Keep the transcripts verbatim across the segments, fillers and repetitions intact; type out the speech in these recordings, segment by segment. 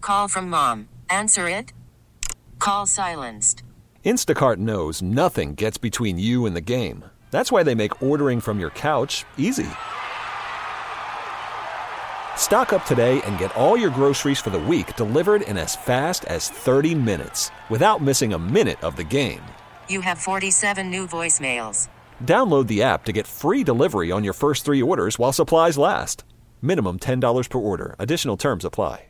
Call from mom. Answer it. Call silenced. Instacart knows nothing gets between you and the game. That's why they make ordering from your couch easy. Stock up today and get all your groceries for the week delivered in as fast as thirty minutes without missing a minute of the game. You have forty-seven new voicemails. Download the app to get free delivery on your first three orders while supplies last. Minimum ten dollars per order. Additional terms apply.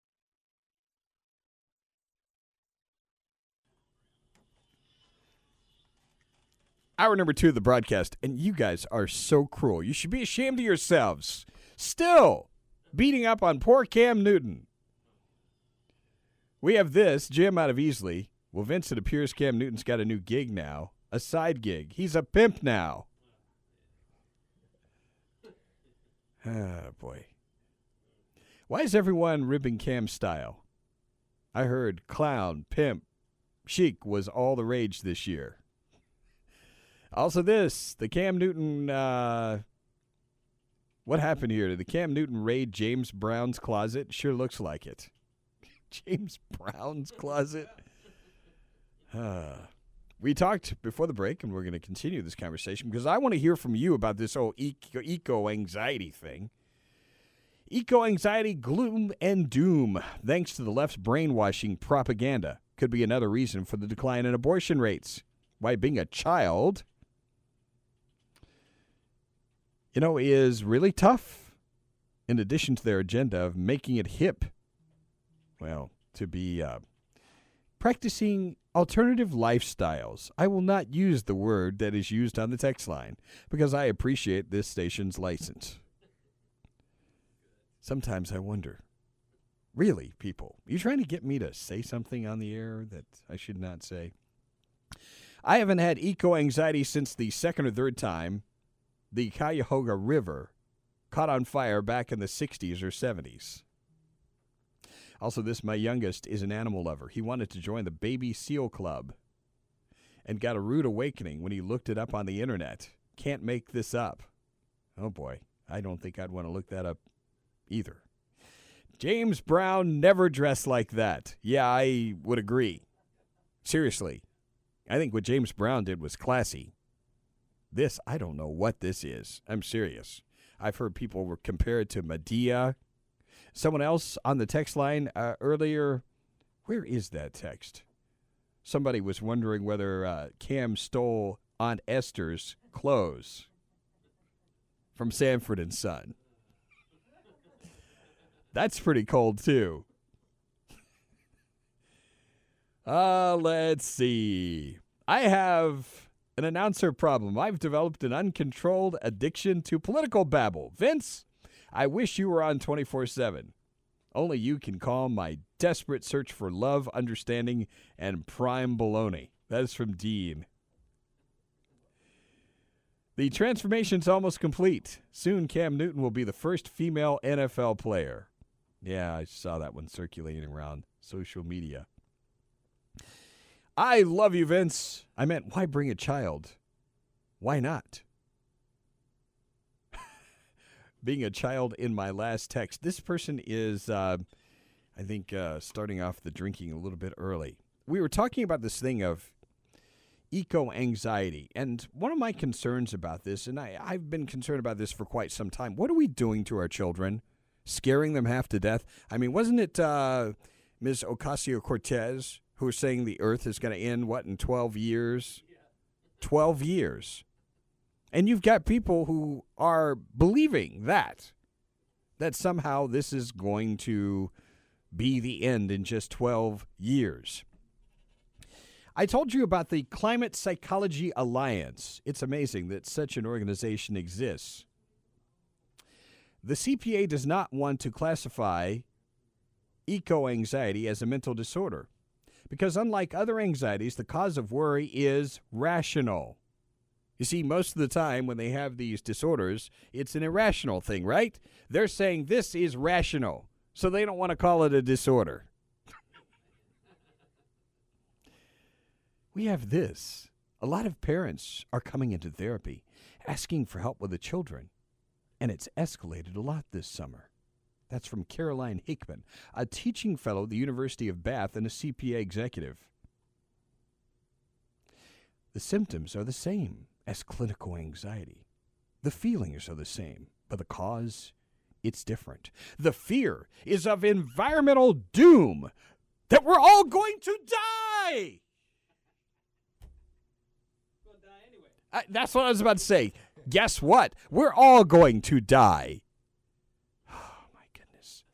Hour number two of the broadcast, and you guys are so cruel. You should be ashamed of yourselves. Still beating up on poor Cam Newton. We have this, Jim out of Easley. Well, Vince, it appears Cam Newton's got a new gig now, a side gig. He's a pimp now. Ah, boy. Why is everyone ribbing Cam's style? I heard clown, pimp, chic was all the rage this year. Also this, the Cam Newton, uh, what happened here? Did the Cam Newton raid James Brown's closet? Sure looks like it. James Brown's closet? Uh, we talked before the break, and we're going to continue this conversation because I want to hear from you about this whole eco, eco-anxiety thing. Eco-anxiety, gloom, and doom, thanks to the left's brainwashing propaganda, could be another reason for the decline in abortion rates. Why being a child, you know, is really tough, in addition to their agenda of making it hip, well, to be uh, practicing alternative lifestyles. I will not use the word that is used on the text line because I appreciate this station's license. Sometimes I wonder, really, people, are you trying to get me to say something on the air that I should not say? I haven't had eco-anxiety since the second or third time the Cuyahoga River caught on fire back in the sixties or seventies. Also, this, my youngest, is an animal lover. He wanted to join the Baby Seal Club and got a rude awakening when he looked it up on the internet. Can't make this up. Oh, boy. I don't think I'd want to look that up either. James Brown never dressed like that. Yeah, I would agree. Seriously. I think what James Brown did was classy. This, I don't know what this is. I'm serious. I've heard people were compared to Madea. Someone else on the text line uh, earlier, where is that text? Somebody was wondering whether uh, Cam stole Aunt Esther's clothes from Sanford and Son. That's pretty cold, too. Uh, let's see. I have an announcer problem. I've developed an uncontrolled addiction to political babble. Vince, I wish you were on twenty-four seven. Only you can calm my desperate search for love, understanding, and prime baloney. That is from Dean. The transformation's almost complete. Soon Cam Newton will be the first female N F L player. Yeah, I saw that one circulating around social media. I love you, Vince. I meant, why bring a child? Why not? Being a child in my last text. This person is, uh, I think, uh, starting off the drinking a little bit early. We were talking about this thing of eco-anxiety. And one of my concerns about this, and I, I've been concerned about this for quite some time, what are we doing to our children? Scaring them half to death? I mean, wasn't it uh, Miz Ocasio-Cortez who was saying the earth is going to end, what, in twelve years? twelve years. And you've got people who are believing that, that somehow this is going to be the end in just twelve years. I told you about the Climate Psychology Alliance. It's amazing that such an organization exists. The C P A does not want to classify eco-anxiety as a mental disorder because unlike other anxieties, the cause of worry is rational. You see, most of the time when they have these disorders, it's an irrational thing, right? They're saying this is rational, so they don't want to call it a disorder. We have this. A lot of parents are coming into therapy, asking for help with the children, and it's escalated a lot this summer. That's from Caroline Hickman, a teaching fellow at the University of Bath and a C P A executive. The symptoms are the same as clinical anxiety. The feelings are the same, but the cause, it's different. The fear is of environmental doom, that we're all going to die. We'll die anyway. I, that's what I was about to say. Guess what? We're all going to die. Oh, my goodness.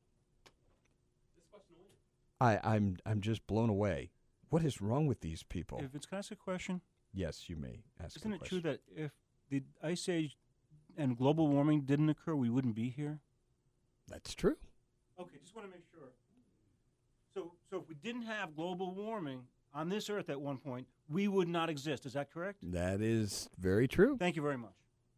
I, I'm I'm just blown away. What is wrong with these people? If it's, can I ask a question? Yes, you may ask Isn't a it question. true that if the ice age and global warming didn't occur, we wouldn't be here? That's true. Okay, just want to make sure. So, so if we didn't have global warming on this Earth at one point, we would not exist. Is that correct? That is very true. Thank you very much.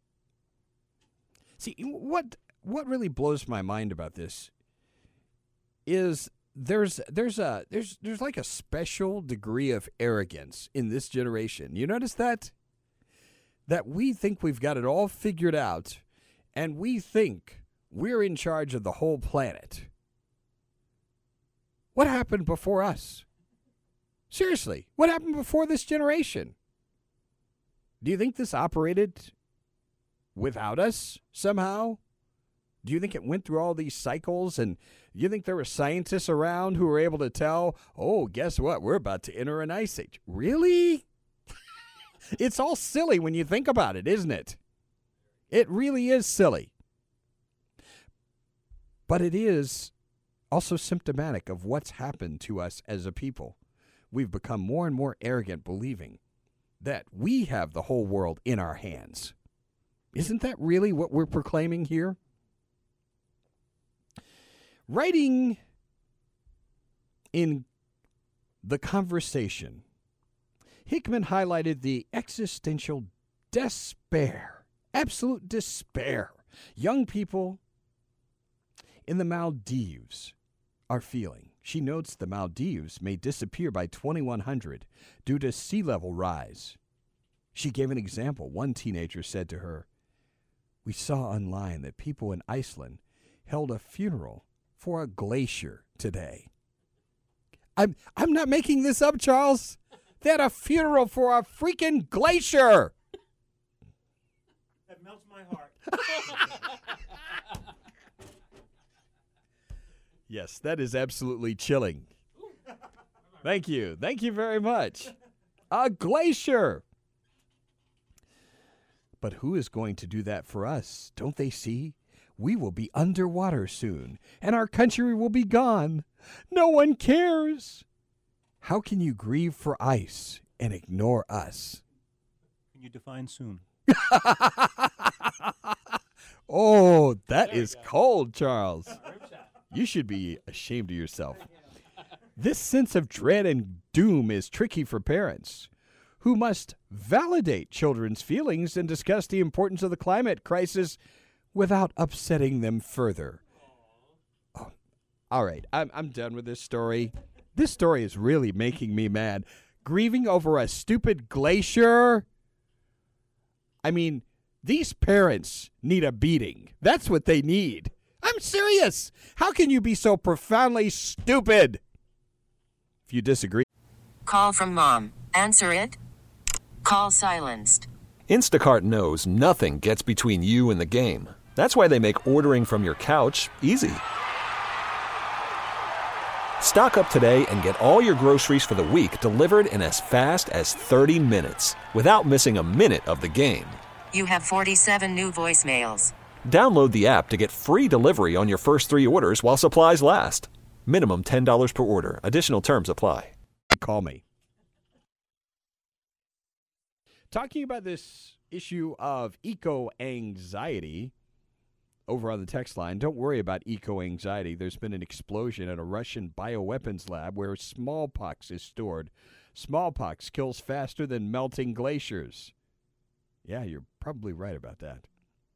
See, what what really blows my mind about this is there's there's a there's there's like a special degree of arrogance in this generation. You notice that? That we think we've got it all figured out, and we think we're in charge of the whole planet. What happened before us? Seriously, what happened before this generation? Do you think this operated without us somehow? Do you think it went through all these cycles? And do you think there were scientists around who were able to tell, oh, guess what? We're about to enter an ice age. Really? It's all silly when you think about it, isn't it? It really is silly. But it is also symptomatic of what's happened to us as a people. We've become more and more arrogant, believing that we have the whole world in our hands. Isn't that really what we're proclaiming here? Writing in The Conversation, Hickman highlighted the existential despair, absolute despair, young people in the Maldives are feeling. She notes the Maldives may disappear by twenty-one hundred due to sea level rise. She gave an example. One teenager said to her, "We saw online that people in Iceland held a funeral for a glacier today." I'm I'm not making this up, Charles. They had a funeral for a freaking glacier. That melts my heart. Yes, that is absolutely chilling. Thank you. Thank you very much. A glacier. But who is going to do that for us? Don't they see? We will be underwater soon, and our country will be gone. No one cares. How can you grieve for ice and ignore us? Can you define soon? Oh, that is cold, Charles. You should be ashamed of yourself. This sense of dread and doom is tricky for parents who must validate children's feelings and discuss the importance of the climate crisis without upsetting them further. Oh, all right, I'm I'm done with this story. This story is really making me mad. Grieving over a stupid glacier? I mean, these parents need a beating. That's what they need. I'm serious. How can you be so profoundly stupid? If you disagree. Call from mom. Answer it. Call silenced. Instacart knows nothing gets between you and the game. That's why they make ordering from your couch easy. Stock up today and get all your groceries for the week delivered in as fast as thirty minutes without missing a minute of the game. You have forty-seven new voicemails. Download the app to get free delivery on your first three orders while supplies last. Minimum ten dollars per order. Additional terms apply. Call me. Talking about this issue of eco-anxiety over on the text line, don't worry about eco-anxiety. There's been an explosion at a Russian bioweapons lab where smallpox is stored. Smallpox kills faster than melting glaciers. Yeah, you're probably right about that.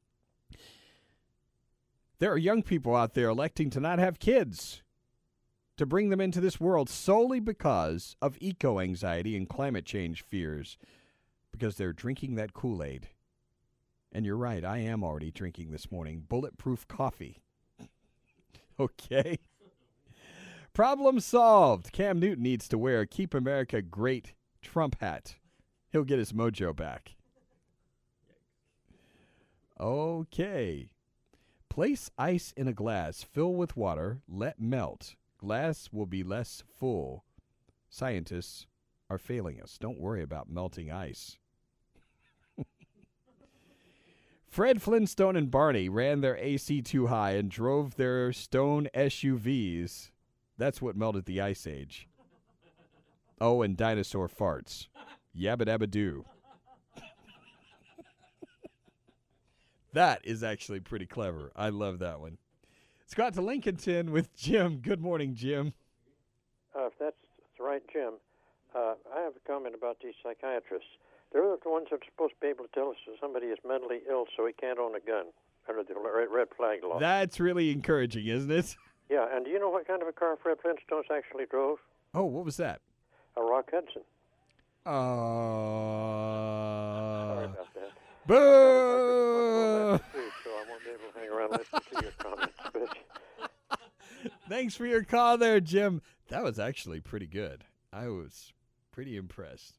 There are young people out there electing to not have kids, to bring them into this world solely because of eco-anxiety and climate change fears, because they're drinking that Kool-Aid. And you're right, I am already drinking this morning bulletproof coffee. Okay. Problem solved. Cam Newton needs to wear a Keep America Great Trump hat. He'll get his mojo back. Okay. Place ice in a glass, fill with water, let melt. Glass will be less full. Scientists are failing us. Don't worry about melting ice. Fred Flintstone and Barney ran their A C too high and drove their stone S U Vs. That's what melted the Ice Age. Oh, and dinosaur farts. Yabba dabba doo. That is actually pretty clever. I love that one. Scott to Lincolnton with Jim. Good morning, Jim. Uh, if that's, that's right, Jim, uh, I have a comment about these psychiatrists. They're the ones that are supposed to be able to tell us if somebody is mentally ill so he can't own a gun under the red, red flag law. That's really encouraging, isn't it? Yeah, and do you know what kind of a car Fred Flintstone actually drove? Oh, what was that? A Rock Hudson. Uh, Sorry about that. Boo! So I won't be able to hang around listening to your comments. But Thanks for your call there, Jim. That was actually pretty good. I was pretty impressed.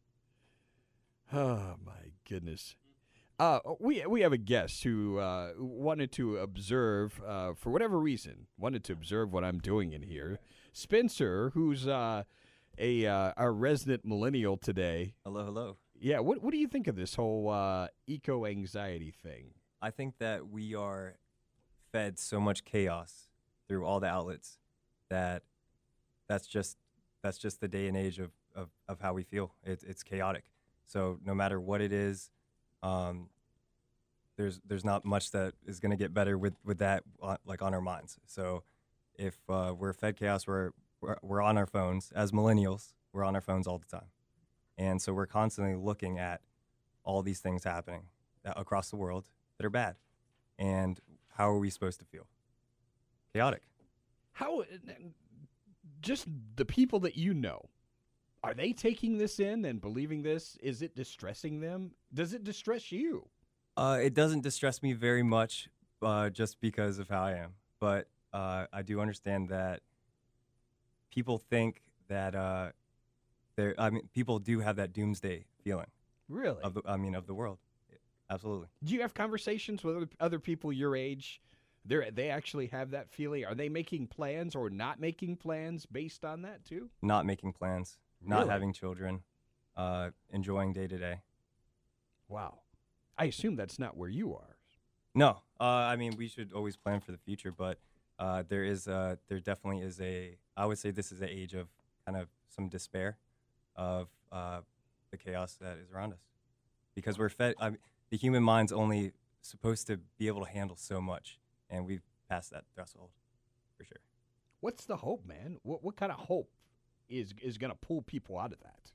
Oh, my goodness. Uh, we we have a guest who uh, wanted to observe, uh, for whatever reason, wanted to observe what I'm doing in here. Spencer, who's uh, a uh, our resident millennial today. Hello, hello. Yeah, what what do you think of this whole uh, eco-anxiety thing? I think that we are fed so much chaos through all the outlets that that's just that's just the day and age of, of, of how we feel. It, it's chaotic. So no matter what it is, um, there's there's not much that is going to get better with, with that uh, like on our minds. So if uh, we're fed chaos, we're, we're we're on our phones. As millennials, we're on our phones all the time. And so we're constantly looking at all these things happening across the world that are bad. And how are we supposed to feel? Chaotic. How, just the people that you know, are they taking this in and believing this? Is it distressing them? Does it distress you? Uh, it doesn't distress me very much uh, just because of how I am. But uh, I do understand that people think that uh, they're, I mean, people do have that doomsday feeling. Really? Of the, I mean, of the world. Absolutely. Do you have conversations with other, other people your age? They they actually have that feeling? Are they making plans or not making plans based on that too? Not making plans, not Really? having children, uh, enjoying day to day. Wow. I assume that's not where you are. No, uh, I mean, we should always plan for the future, but uh, there is, uh, there definitely is a, I would say this is an age of kind of some despair of uh, the chaos that is around us. Because we're fed, I mean, the human mind's only supposed to be able to handle so much, and we've passed that threshold, for sure. What's the hope, man? What what kind of hope is is going to pull people out of that?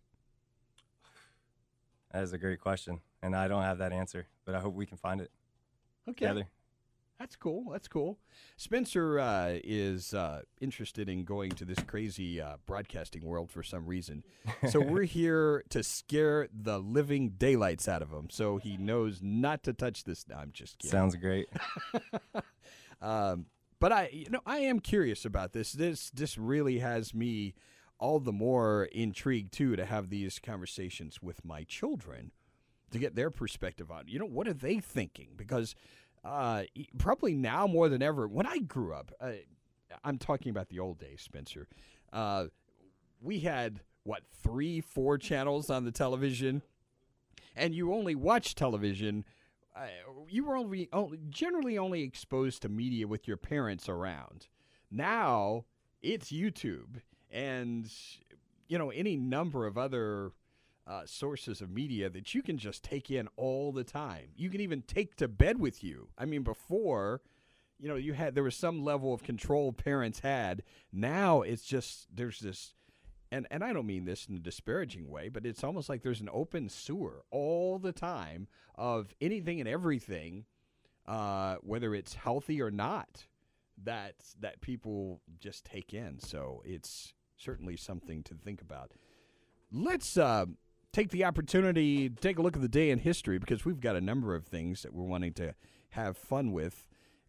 That is a great question, and I don't have that answer, but I hope we can find it Okay. together. That's cool. That's cool. Spencer uh, is uh, interested in going to this crazy uh, broadcasting world for some reason. So we're here to scare the living daylights out of him so he knows not to touch this. No, I'm just kidding. Sounds great. um, but I, you know, I am curious about this. This this really has me all the more intrigued, too, to have these conversations with my children to get their perspective on, you know, what are they thinking? Because Uh, probably now more than ever. When I grew up, uh, I'm talking about the old days, Spencer. Uh, we had, what, three, four channels on the television? And you only watched television. Uh, you were only, only generally only exposed to media with your parents around. Now, it's YouTube and, you know, any number of other Uh, sources of media that you can just take in all the time. You can even take to bed with you. I mean, before, you know, you had there was some level of control parents had. Now it's just there's this, and and I don't mean this in a disparaging way, but it's almost like there's an open sewer all the time of anything and everything, uh, whether it's healthy or not, that that people just take in. So it's certainly something to think about. Let's uh, take the opportunity to take a look at the day in history because we've got a number of things that we're wanting to have fun with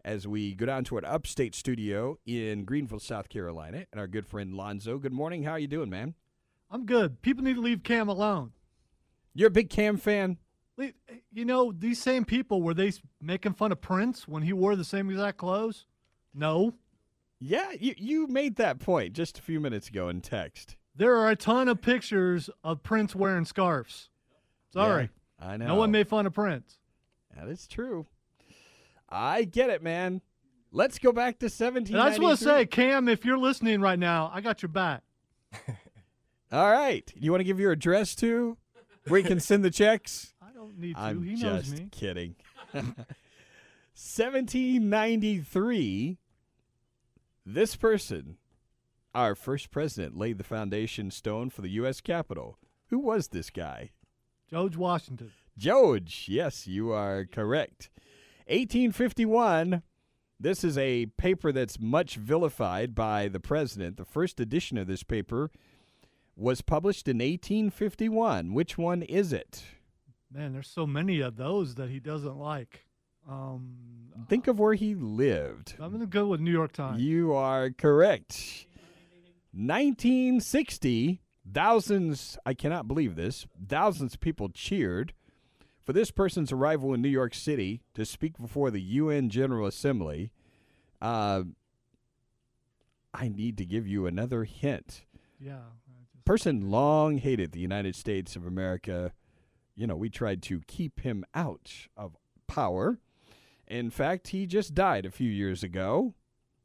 as we go down to our upstate studio in Greenville, South Carolina, and our good friend Lonzo. Good morning. How are you doing, man? I'm good. People need to leave Cam alone. You're a big Cam fan? You know, these same people, were they making fun of Prince when he wore the same exact clothes? No. Yeah, you, you made that point just a few minutes ago in text. There are a ton of pictures of Prince wearing scarves. Sorry. Yeah, I know. No one made fun of Prince. That is true. I get it, man. Let's go back to seventeen ninety-three. And I just want to say, Cam, if you're listening right now, I got your back. All right. You want to give your address to where you can send the checks? I don't need to. I'm he just knows me. kidding. seventeen ninety-three, this person, our first president, laid the foundation stone for the U S Capitol. Who was this guy? George Washington. George, yes, you are correct. eighteen fifty-one, this is a paper that's much vilified by the president. The first edition of this paper was published in eighteen fifty-one. Which one is it? Man, there's so many of those that he doesn't like. Um, Think of where he lived. I'm going to go with New York Times. You are correct. nineteen sixty, thousands, I cannot believe this, thousands of people cheered for this person's arrival in New York City to speak before the U N General Assembly. Uh, I need to give you another hint. Yeah. Person long hated the United States of America. You know, we tried to keep him out of power. In fact, he just died a few years ago.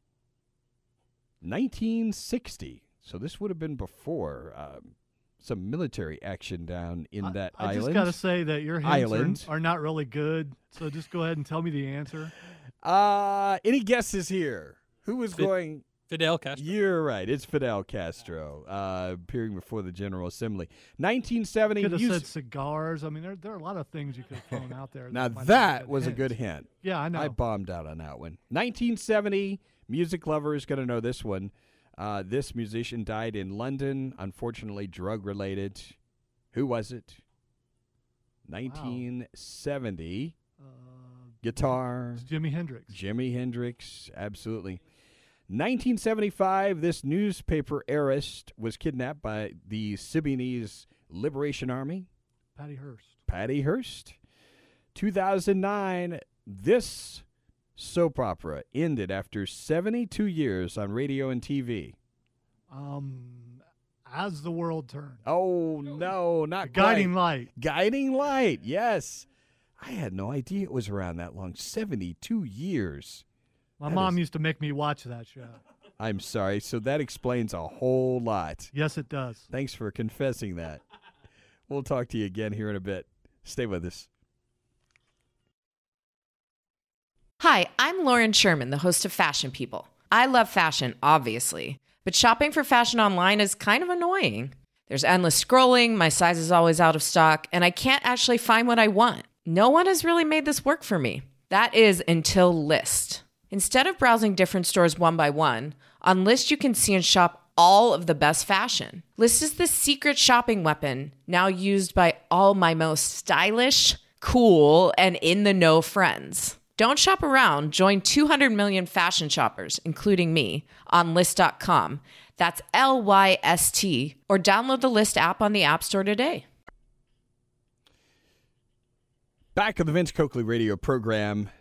nineteen sixty. So this would have been before um, some military action down in I, that I island. I just got to say that your hints Island. are, are not really good. So just go ahead and tell me the answer. Uh, any guesses here? Who was Fid- going? Fidel Castro. You're right. It's Fidel Castro uh, appearing before the General Assembly. nineteen seventy. Could have music- said cigars. I mean, there, there are a lot of things you could have thrown out there. Now might have that been was a hints. good hint. Yeah, I know. I bombed out on that one. nineteen seventy, music lovers going to know this one. Uh, this musician died in London, unfortunately drug-related. Who was it? nineteen seventy. Uh, Guitar. it's Jimi Hendrix. Jimi Hendrix, absolutely. nineteen seventy-five, this newspaper heiress was kidnapped by the Symbionese Liberation Army. Patty Hearst. Patty Hearst. two thousand nine, this soap opera ended after seventy-two years on radio and T V. Um, As the World Turned. Oh, no, not The Guiding quite. Light. Guiding Light, yes. I had no idea it was around that long. seventy-two years. My That mom is- used to make me watch that show. I'm sorry. So that explains a whole lot. Yes, it does. Thanks for confessing that. We'll talk to you again here in a bit. Stay with us. Hi, I'm Lauren Sherman, the host of Fashion People. I love fashion, obviously, but shopping for fashion online is kind of annoying. There's endless scrolling, my size is always out of stock, and I can't actually find what I want. No one has really made this work for me. That is until Lyst. Instead of browsing different stores one by one, on Lyst you can see and shop all of the best fashion. Lyst is the secret shopping weapon now used by all my most stylish, cool, and in-the-know friends. Don't shop around. Join two hundred million fashion shoppers, including me, on Lyst dot com. That's L Y S T, or download the Lyst app on the App Store today. Back of the Vince Coakley radio program.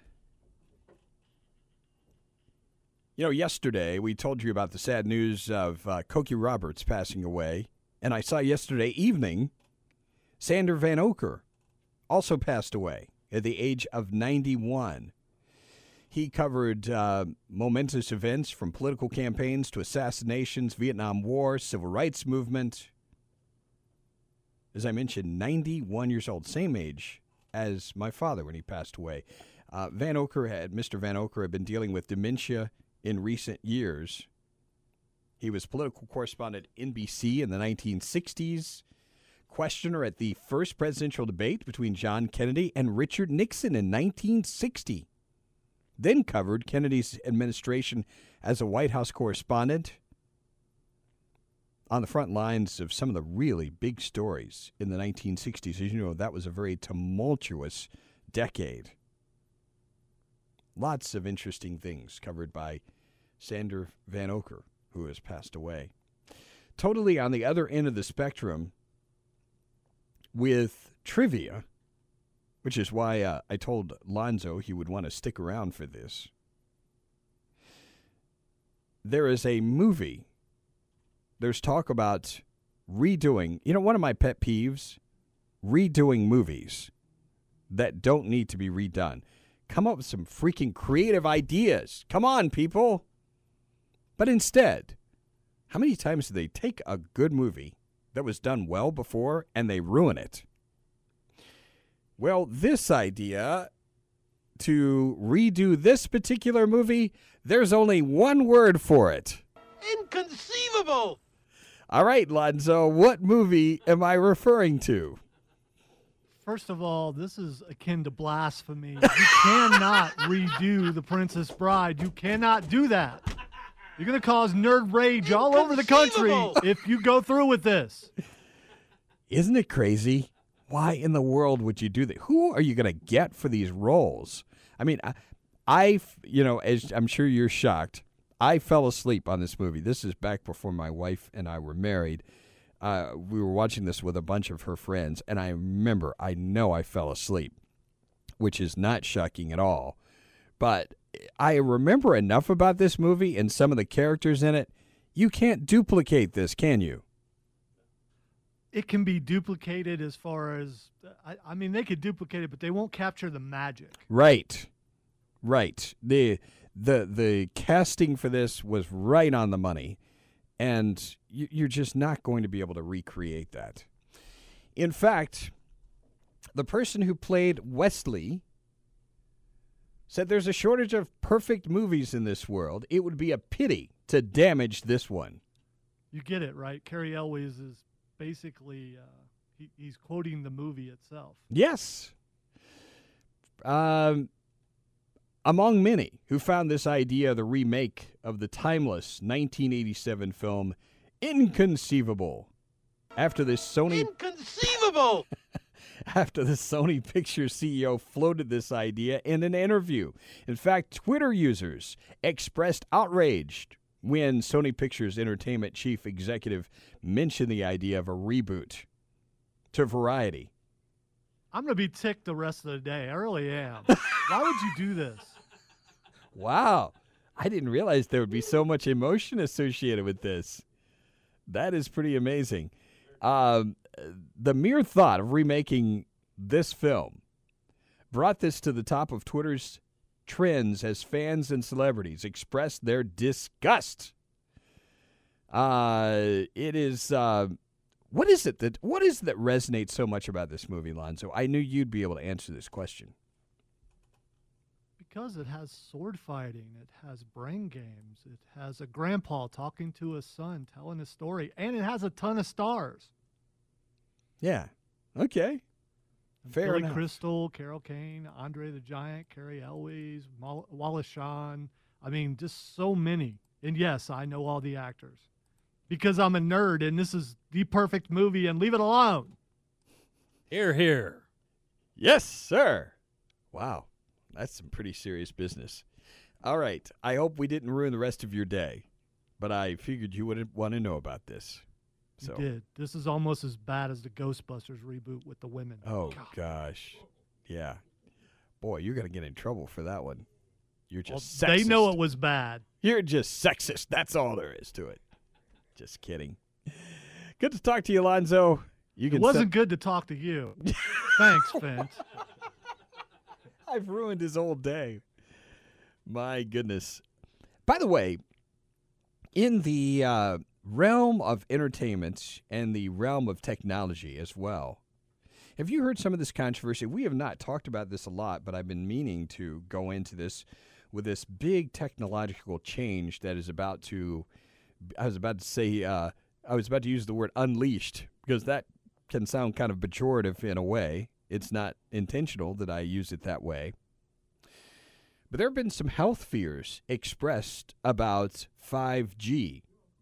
You know, yesterday we told you about the sad news of uh, Cokie Roberts passing away. And I saw yesterday evening Sander Van Oker also passed away at the age of ninety-one. He covered uh, momentous events from political campaigns to assassinations, Vietnam War, civil rights movement. As I mentioned, ninety-one years old, same age as my father when he passed away. Uh, Van Oker had, Mister Van Oker had been dealing with dementia in recent years. He was political correspondent at N B C in the nineteen sixties, questioner at the first presidential debate between John Kennedy and Richard Nixon in nineteen sixty. Then covered Kennedy's administration as a White House correspondent on the front lines of some of the really big stories in the nineteen sixties. As you know, that was a very tumultuous decade. lots of interesting things covered by Sander Van Oker, who has passed away. Totally on the other end of the spectrum with trivia, which is why uh, I told Lonzo he would want to stick around for this. There is a movie. There's talk about redoing. You know, one of my pet peeves, redoing movies that don't need to be redone. Come up with some freaking creative ideas. Come on, people. But instead, how many times do they take a good movie that was done well before and they ruin it? Well, this idea to redo this particular movie, there's only one word for it. Inconceivable! All right, Lonzo, what movie am I referring to? First of all, this is akin to blasphemy. You cannot redo The Princess Bride. You cannot do that. You're going to cause nerd rage all over the country if you go through with this. Isn't it crazy? Why in the world would you do that? Who are you going to get for these roles? I mean, I, I, you know, as I'm sure you're shocked, I fell asleep on this movie. This is back before my wife and I were married. Uh, we were watching this with a bunch of her friends, and I remember, I know I fell asleep, which is not shocking at all. But I remember enough about this movie and some of the characters in it. You can't duplicate this, can you? It can be duplicated as far as, I, I mean, they could duplicate it, but they won't capture the magic. Right. Right. The the the casting for this was right on the money, and you, you're just not going to be able to recreate that. In fact, the person who played Wesley said there's a shortage of perfect movies in this world. It would be a pity to damage this one. You get it, right? Cary Elwes is basically, uh, he, he's quoting the movie itself. Yes. Um, among many who found this idea, the remake of the timeless nineteen eighty-seven film inconceivable, after this Sony Inconceivable! after the Sony Pictures C E O floated this idea in an interview. In fact, Twitter users expressed outrage when Sony Pictures Entertainment chief executive mentioned the idea of a reboot to Variety. I'm going to be ticked the rest of the day. I really am. Why would you do this? Wow. I didn't realize there would be so much emotion associated with this. That is pretty amazing. Um, the mere thought of remaking this film brought this to the top of Twitter's trends as fans and celebrities expressed their disgust. Uh, it is, uh, what is it that, what is it that resonates so much about this movie, Lonzo? I knew you'd be able to answer this question. Because it has sword fighting, it has brain games, it has a grandpa talking to his son, telling a story, and it has a ton of stars. Yeah. Okay. Fair Billy enough. Crystal, Carol Kane, Andre the Giant, Cary Elwes, Mal- Wallace Shawn. I mean, just so many. And yes, I know all the actors. Because I'm a nerd, and this is the perfect movie, and leave it alone. Hear, hear. Yes, sir. Wow. That's some pretty serious business. All right. I hope we didn't ruin the rest of your day, but I figured you would want to know about this. So. You did. This is almost as bad as the Ghostbusters reboot with the women. Oh, God. gosh. Yeah. Boy, you're going to get in trouble for that one. You're just Well, sexist. they know it was bad. You're just sexist. That's all there is to it. Just kidding. Good to talk to you, Lonzo. You can It wasn't set- good to talk to you. Thanks, Vince. I've ruined his whole day. My goodness. By the way, in the uh, realm of entertainment and the realm of technology as well, have you heard some of this controversy? We have not talked about this a lot, but I've been meaning to go into this with this big technological change that is about to, I was about to say, uh, I was about to use the word unleashed, because that can sound kind of pejorative in a way. It's not intentional that I use it that way. But there have been some health fears expressed about five G.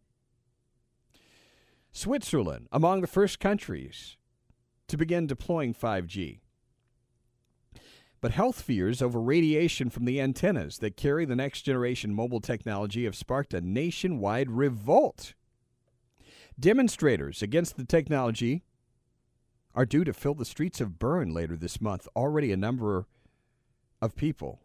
Switzerland, among the first countries to begin deploying five G. But health fears over radiation from the antennas that carry the next-generation mobile technology have sparked a nationwide revolt. Demonstrators against the technology are due to fill the streets of Bern later this month. Already a number of people,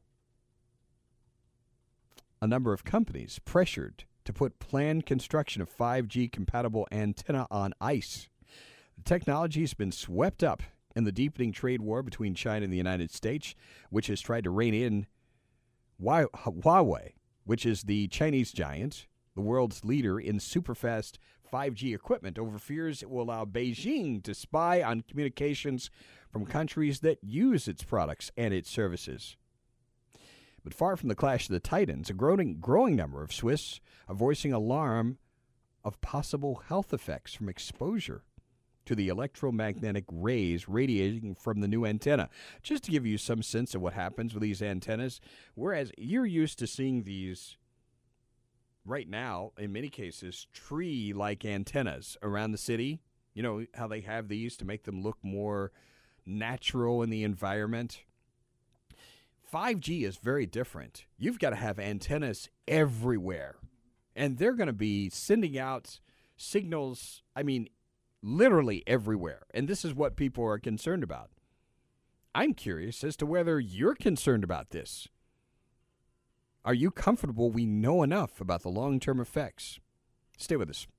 a number of companies pressured to put planned construction of five G compatible antenna on ice. The technology has been swept up in the deepening trade war between China and the United States, which has tried to rein in Huawei, which is the Chinese giant, the world's leader in superfast five G equipment, over fears it will allow Beijing to spy on communications from countries that use its products and its services. But far from the clash of the titans, a growing, growing number of Swiss are voicing alarm of possible health effects from exposure to the electromagnetic rays radiating from the new antenna. Just to give you some sense of what happens with these antennas, whereas you're used to seeing these right now, in many cases, tree-like antennas around the city. You know how they have these to make them look more natural in the environment. five G is very different. You've got to have antennas everywhere. And they're going to be sending out signals, I mean, literally everywhere. And this is what people are concerned about. I'm curious as to whether you're concerned about this. Are you comfortable we know enough about the long-term effects? Stay with us.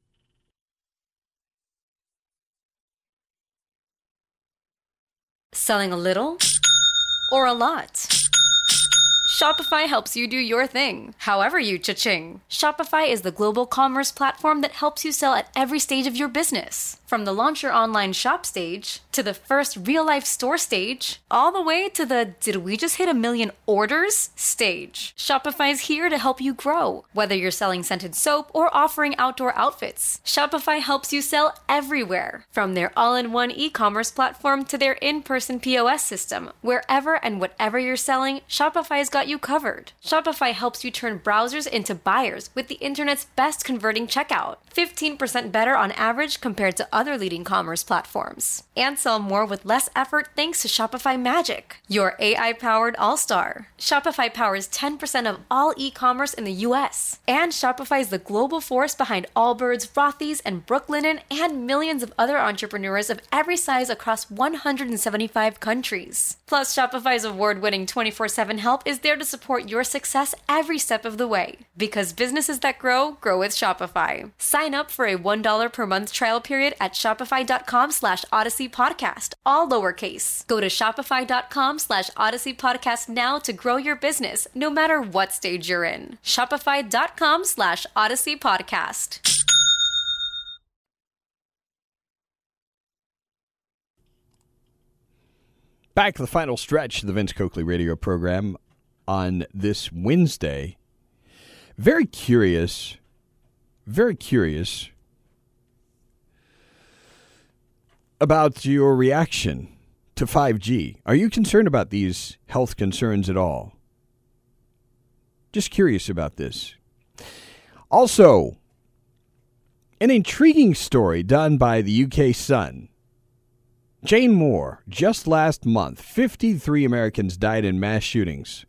Selling a little or a lot? Shopify helps you do your thing, however you cha-ching. Shopify is the global commerce platform that helps you sell at every stage of your business. From the launch your online shop stage, to the first real-life store stage, all the way to the did we just hit a million orders stage. Shopify's here to help you grow. Whether you're selling scented soap or offering outdoor outfits, Shopify helps you sell everywhere. From their all-in-one e-commerce platform to their in-person P O S system, wherever and whatever you're selling, Shopify's got you covered. Shopify helps you turn browsers into buyers with the internet's best converting checkout. fifteen percent better on average compared to other leading commerce platforms. And sell more with less effort thanks to Shopify Magic, your A I-powered all-star. Shopify powers ten percent of all e-commerce in the U S. And Shopify is the global force behind Allbirds, Rothy's, and Brooklinen, and millions of other entrepreneurs of every size across one hundred seventy-five countries. Plus, Shopify's award-winning twenty-four seven help is there to support your success every step of the way. Because businesses that grow, grow with Shopify. Sign up for a one dollar per month trial period at shopify.com slash Odyssey Podcast, all lowercase. Go to shopify.com slash Odyssey Podcast now to grow your business, no matter what stage you're in. Shopify.com slash Odyssey Podcast. Back to the final stretch of the Vince Coakley radio program on this Wednesday. Very curious, very curious about your reaction to five G. Are you concerned about these health concerns at all? Just curious about this. Also, an intriguing story done by the U K Sun. Jane Moore, just last month, fifty-three Americans died in mass shootings.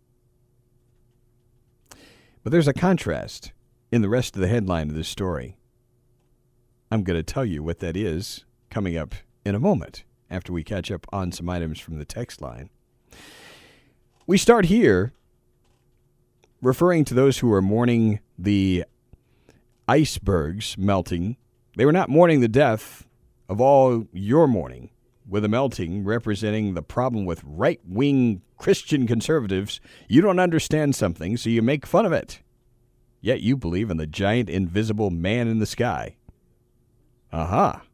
But there's a contrast in the rest of the headline of this story. I'm going to tell you what that is coming up in a moment after we catch up on some items from the text line. We start here referring to those who are mourning the icebergs melting. They were not mourning the death of all your mourning, with the melting representing the problem with right-wing Christian conservatives. You don't understand something, so you make fun of it. Yet you believe in the giant invisible man in the sky. Aha.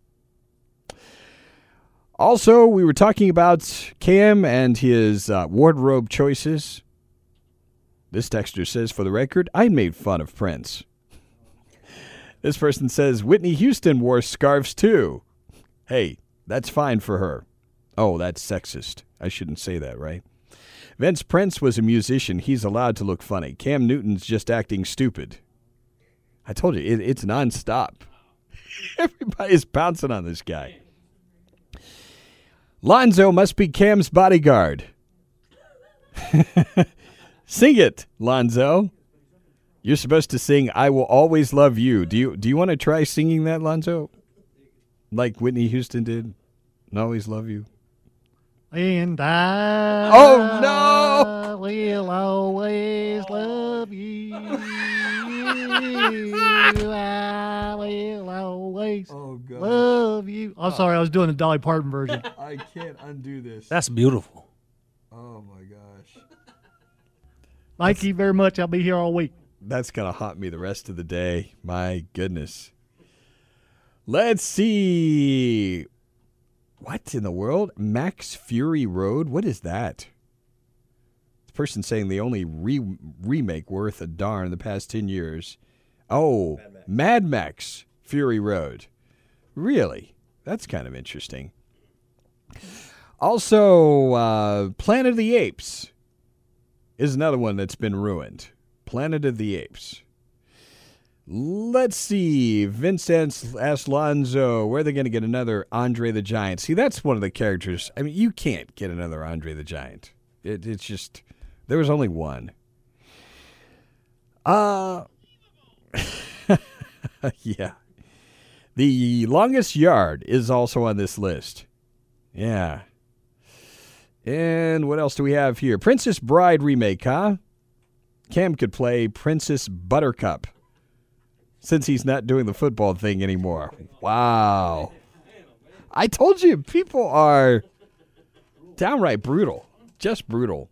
Also, we were talking about Cam and his uh, wardrobe choices. This texter says, for the record, I made fun of Prince. This person says, Whitney Houston wore scarves too. Hey, that's fine for her. Oh, that's sexist. I shouldn't say that, right? Vince, Prince was a musician. He's allowed to look funny. Cam Newton's just acting stupid. I told you, it, it's nonstop. Everybody's pouncing on this guy. Lonzo must be Cam's bodyguard. Sing it, Lonzo. You're supposed to sing "I Will Always Love You." Do you do you want to try singing that, Lonzo? Like Whitney Houston did? "Always Love You." And I Oh, no! will always love you. I will always Oh, God. love you. I'm sorry, I was doing the Dolly Parton version. I can't undo this. That's beautiful. Oh, my gosh. Thank you very much. I'll be here all week. That's going to haunt me the rest of the day. My goodness. Let's see. What in the world? Max Fury Road? What is that? The person saying the only re- remake worth a darn in the past ten years. Oh, Mad Max. Mad Max Fury Road. Really? That's kind of interesting. Also, uh, Planet of the Apes is another one that's been ruined. Planet of the Apes. Let's see. Vincent Alonso. Where are they going to get another Andre the Giant? See, that's one of the characters. I mean, you can't get another Andre the Giant. It, it's just, there was only one. Uh, yeah. The Longest Yard is also on this list. Yeah. And what else do we have here? Princess Bride remake, huh? Cam could play Princess Buttercup, since he's not doing the football thing anymore. Wow. I told you, people are downright brutal. Just brutal.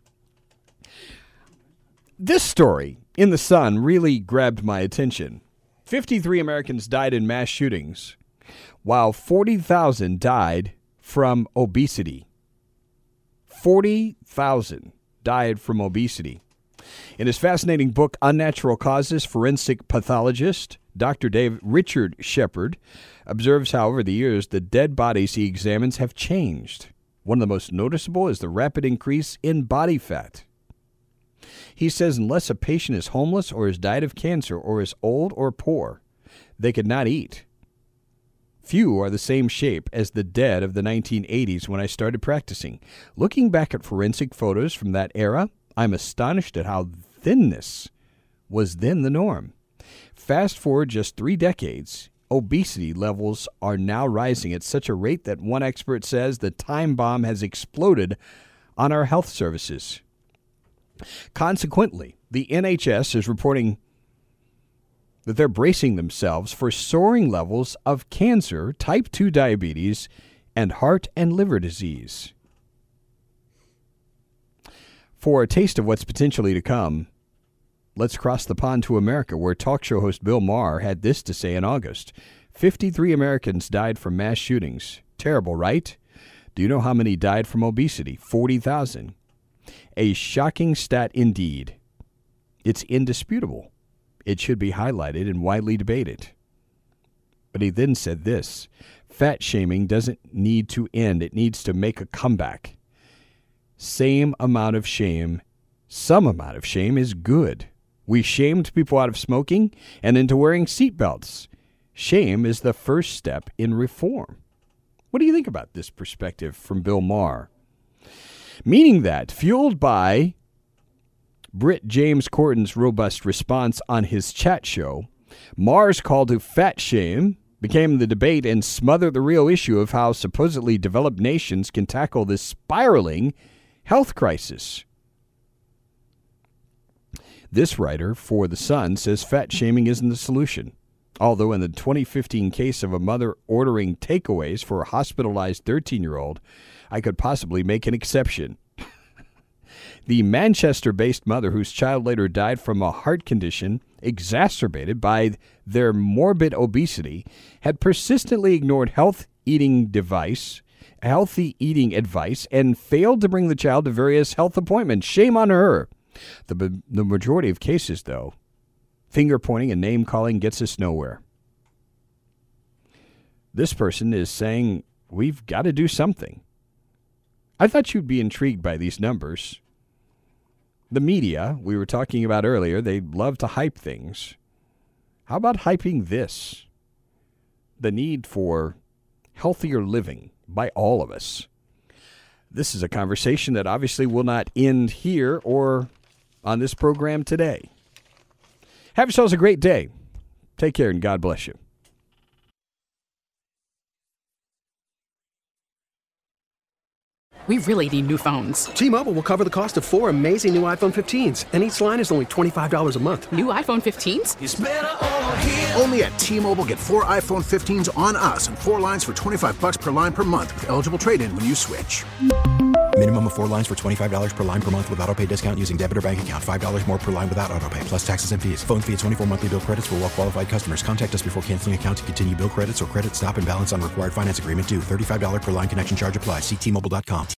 This story in The Sun really grabbed my attention. fifty-three Americans died in mass shootings, while forty thousand died from obesity. forty thousand died from obesity. In his fascinating book, Unnatural Causes, forensic pathologist Doctor Dave Richard Shepard observes how over the years the dead bodies he examines have changed. One of the most noticeable is the rapid increase in body fat. He says unless a patient is homeless or has died of cancer or is old or poor, they could not eat. Few are the same shape as the dead of the nineteen eighties when I started practicing. Looking back at forensic photos from that era, I'm astonished at how thinness was then the norm. Fast forward just three decades, obesity levels are now rising at such a rate that one expert says the time bomb has exploded on our health services. Consequently, the N H S is reporting that they're bracing themselves for soaring levels of cancer, type two diabetes, and heart and liver disease. For a taste of what's potentially to come, let's cross the pond to America, where talk show host Bill Maher had this to say in August. fifty-three Americans died from mass shootings. Terrible, right? Do you know how many died from obesity? forty thousand. A shocking stat indeed. It's indisputable. It should be highlighted and widely debated. But he then said this: fat shaming doesn't need to end. It needs to make a comeback. Same amount of shame, some amount of shame is good. We shamed people out of smoking and into wearing seatbelts. Shame is the first step in reform. What do you think about this perspective from Bill Maher? Meaning that, fueled by Britt James Corden's robust response on his chat show, Maher's call to fat shame became the debate and smothered the real issue of how supposedly developed nations can tackle this spiraling health crisis. This writer for The Sun says fat shaming isn't the solution, although in the twenty fifteen case of a mother ordering takeaways for a hospitalized thirteen-year-old, I could possibly make an exception. The Manchester-based mother whose child later died from a heart condition exacerbated by their morbid obesity had persistently ignored health eating device healthy eating advice and failed to bring the child to various health appointments. Shame on her. The, the majority of cases, though, finger-pointing and name-calling gets us nowhere. This person is saying, we've got to do something. I thought you'd be intrigued by these numbers. The media, we were talking about earlier, they love to hype things. How about hyping this? The need for healthier living by all of us. this is a conversation that obviously will not end here or on this program today. Have yourselves a great day. Take care and God bless you. We really need new phones. T-Mobile will cover the cost of four amazing new iPhone fifteens, and each line is only twenty-five dollars a month. New iPhone fifteens? It's better over here. Only at T-Mobile, get four iPhone fifteens on us and four lines for twenty-five dollars per line per month with eligible trade-in when you switch. Minimum of four lines for twenty-five dollars per line per month with autopay discount using debit or bank account. five dollars more per line without autopay, plus taxes and fees. Phone fee at twenty-four monthly bill credits for well-qualified customers. Contact us before canceling account to continue bill credits or credit stop and balance on required finance agreement due. thirty-five dollars per line connection charge applies. See T Mobile dot com.